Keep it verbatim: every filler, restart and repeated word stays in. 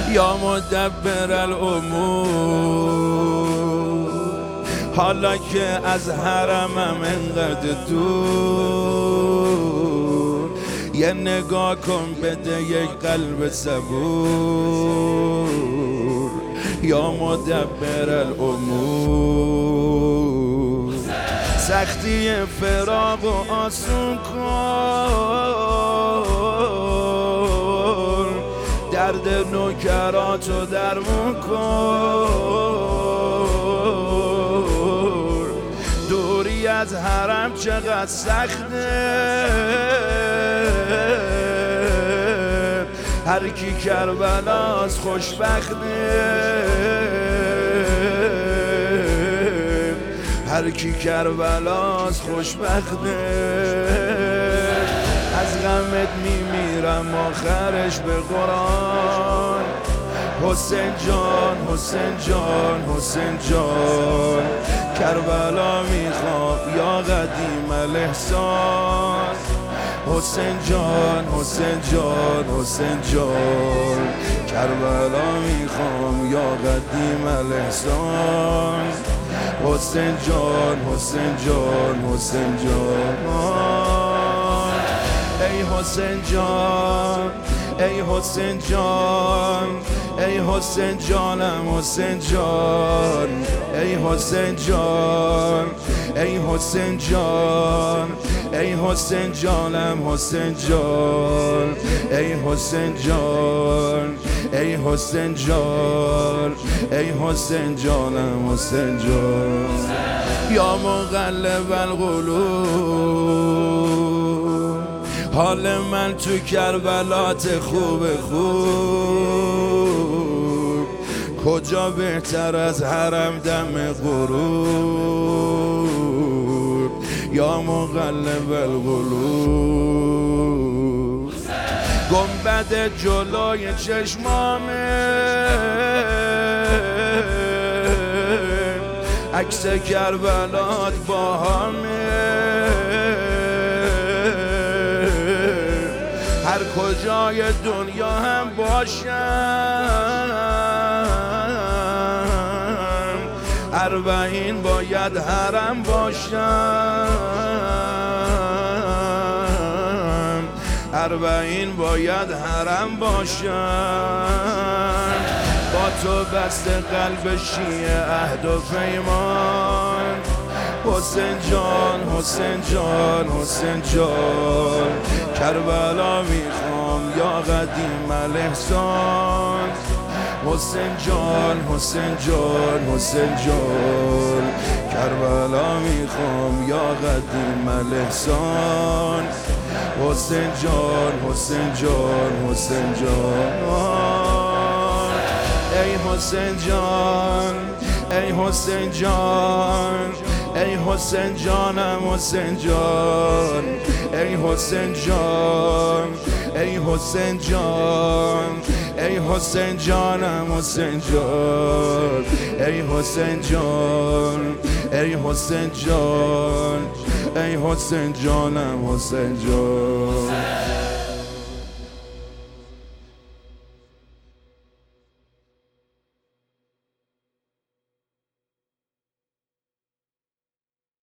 یا مدبر الامور، حالا که از حرمم انقدر دور، یه نگاه کن بده یک قلب صبور. یا مدبر الامور، سختی فراق و آسون کن، درد نوکراتو درمون کن. دوری از حرم چقدر سخته، هر کی کربلاست خوشبخته، هر کی کربلاست خوشبخته. از غمت میمیرم آخرش به قرآن. حسین جان حسین جان حسین جان، کربلا میخوام یا قدیم الاحسان. حسین جان حسین جان حسین جان، کربلا میخوام یا قدیم الاحسان. حسین جان حسین جان حسین جان، ای حسین جان ای حسین جان، ای حسین جانم حسین جان، ای حسین جان ای حسین جان، ای حسین جانم حسین جان، ای حسین جان ای حسین جان، ای حسین جانم حسین جان. یا مقلب القلوب، حال من تو کربلات خوب خوب، کجا بهتر از حرم دم غروب. یا مقلب القلوب، گنبد جلوی چشمامه، عکس کربلات با همه. هر کجای دنیا هم باشم، اربعین باید حرم باشم، اربعین باید حرم باشم. با تو بسته قلب شیعه عهد و پیمان. حسین جان حسین جان حسین جان، کربلا میخوام یا قدیم الاحسان. حسین جان حسین جان حسین جان، کربلا میخوام یا قدیم الاحسان. حسین جان حسین جان حسین جان، ای حسین جان ای حسین جان، ای حسین جانم حسین جان، ای حسین جان ای حسین جان، ای حسین جانم حسین جان، ای حسین جان ای حسین جان، ای حسین جانم حسین جان.